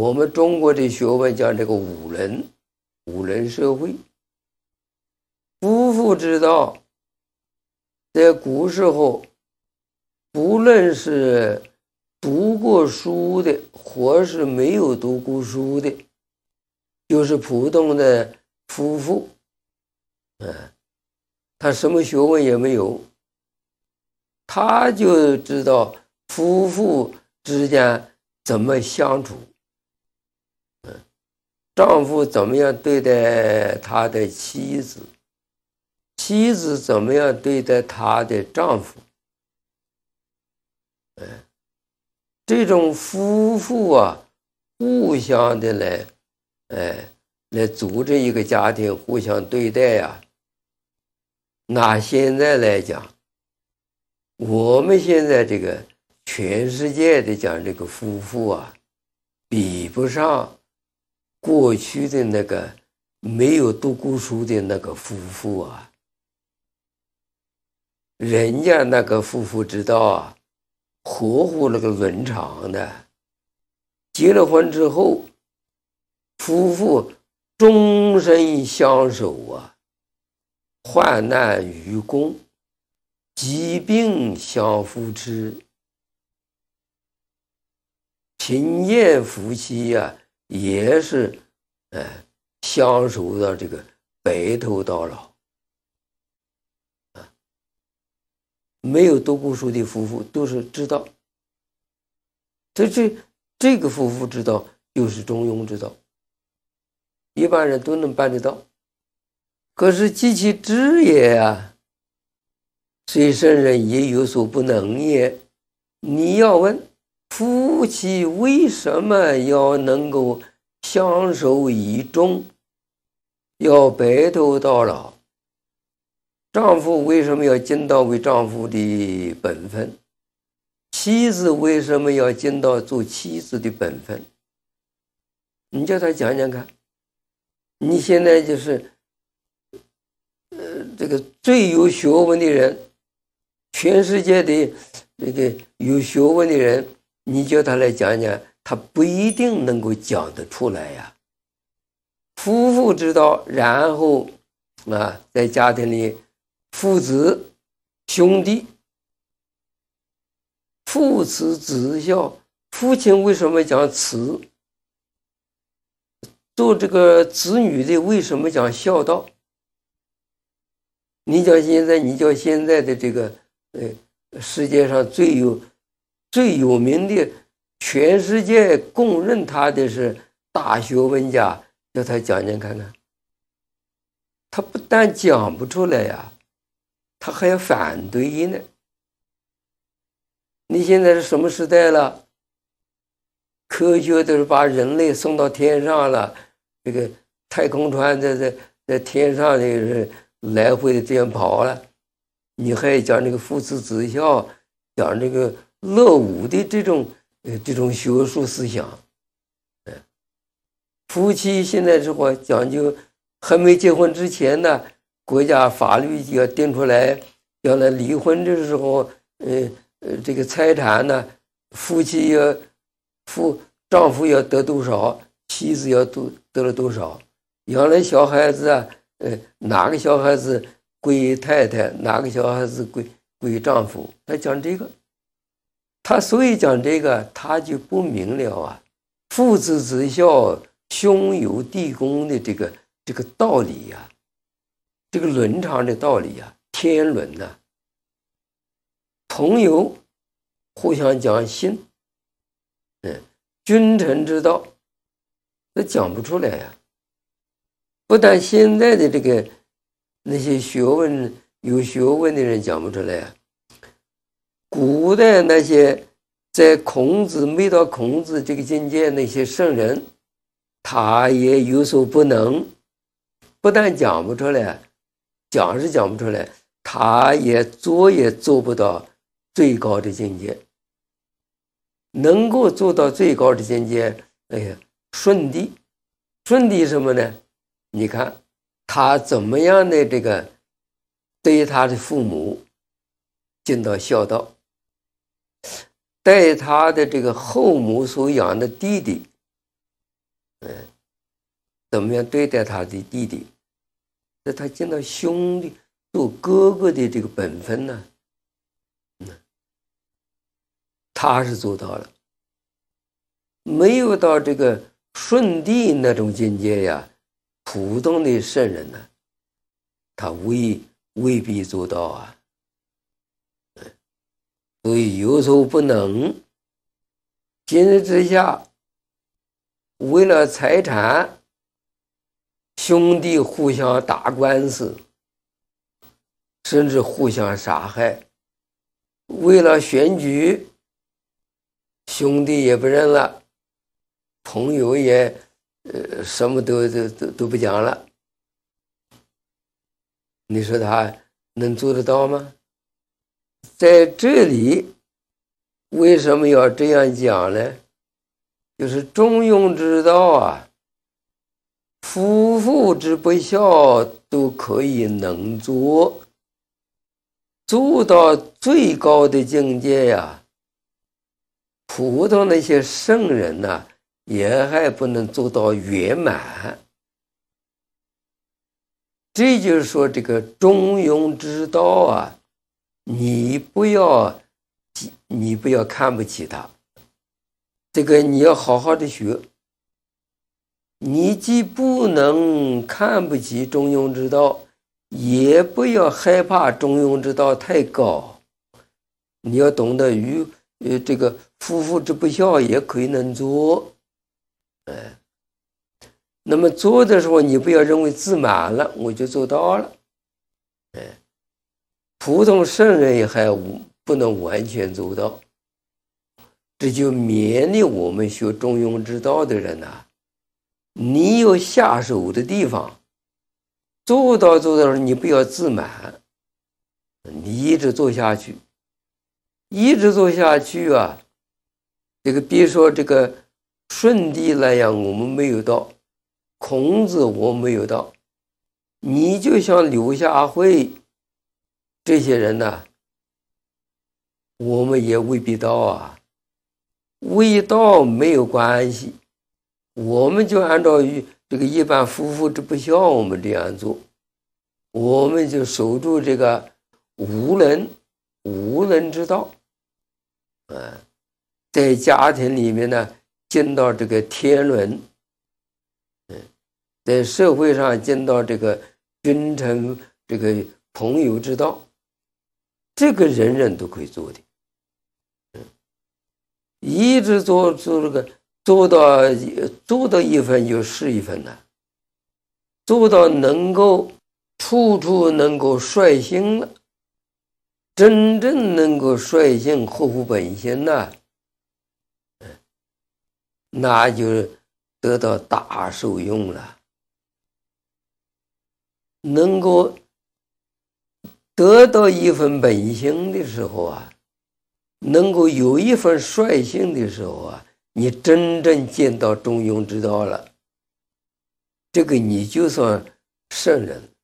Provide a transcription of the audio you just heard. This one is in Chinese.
我们中国的学问讲这个五伦社会。夫妇之道，在古时候，不论是读过书的，或是没有读过书的，就是普通的夫妇，他什么学问也没有，他就知道夫妇之间怎么相处，丈夫怎么样对待他的妻子，妻子怎么样对待她的丈夫，这种夫妇啊，互相的来组织一个家庭，互相对待啊。拿现在来讲，我们现在这个全世界的讲这个夫妇啊，比不上过去的那个没有读过书的那个夫妇啊。人家那个夫妇之道啊，合乎那个伦常的。结了婚之后，夫妇终身相守啊，患难与共，疾病相扶持，贫贱夫妻啊，也是相守到这个白头到老。没有读过书的夫妇都是知道，这个夫妇之道就是中庸之道，一般人都能办得到。可是及其知也啊，虽圣人也有所不能也。你要问夫妻为什么要能够相守以终，要白头到老？丈夫为什么要尽到为丈夫的本分？妻子为什么要尽到做妻子的本分？你叫他讲讲看。你现在就是这个最有学问的人，全世界的这个有学问的人，你叫他来讲讲，他不一定能够讲得出来呀。夫妇之道，然后在家庭里，父子兄弟，父慈子孝。父亲为什么讲慈？做这个子女的为什么讲孝道？你叫现在的这个世界上最有名的，全世界公认他的是大学问家，叫他讲讲看看。他不但讲不出来呀，他还要反对呢。你现在是什么时代了？科学都是把人类送到天上了，这个太空船在天上是来回的这样跑了，你还讲这个父慈子孝，讲这个乐武的这种学术思想。夫妻现在之后讲究，还没结婚之前呢，国家法律就要定出来，将来离婚的时候，这个财产呢，丈夫要得多少，妻子要得了多少。养了小孩子啊，哪个小孩子归太太，哪个小孩子归丈夫。他讲这个，他所以讲这个，他就不明了啊，父慈子孝，兄友弟恭的这个道理呀，这个伦常的道理呀，天伦呐。朋友互相讲信，君臣之道，那讲不出来呀。不但现在的这个那些有学问的人讲不出来呀，古代那些在没到孔子这个境界那些圣人，他也有所不能，不但讲不出来，讲是讲不出来，他也做不到最高的境界。能够做到最高的境界，舜帝什么呢？你看他怎么样的这个对他的父母尽到孝道，带他的这个后母所养的弟弟怎么样对待他的弟弟，这他尽到兄弟做哥哥的这个本分呢，他是做到了。没有到这个舜帝那种境界呀，普通的圣人呢，他未必做到啊。所以有所不能。今日之下，为了财产，兄弟互相打官司，甚至互相杀害。为了选举，兄弟也不认了，朋友也什么都不讲了。你说他能做得到吗？在这里为什么要这样讲呢？就是中庸之道啊，夫妇之不孝都可以能做，做到最高的境界呀，普通那些圣人呢，也还不能做到圆满。这就是说，这个中庸之道啊，你不要看不起他，这个你要好好的学。你既不能看不起中庸之道，也不要害怕中庸之道太高。你要懂得这个夫妇之不孝也可以能做，那么做的时候，你不要认为自满了，我就做到了，普通圣人也还不能完全做到，这就勉励我们学中庸之道的人呐，你有下手的地方，做到你不要自满，你一直做下去，啊。这个比如说这个舜帝那样，我们没有到。孔子我没有到，你就像刘夏会这些人呢，我们也未必到啊。未到没有关系，我们就按照这个一般夫妇之不孝，我们这样做，我们就守住这个无能之道，在家庭里面呢，尽到这个天伦。在社会上见到这个君臣这个朋友之道，这个人人都可以做的，一直做这个，做到一分就是一分了，做到能够处处能够率性了，真正能够率性合乎本心了，那就得到大受用了。能够得到一份本性的时候啊，能够有一份率性的时候啊，你真正见到中庸之道了，这个你就算圣人。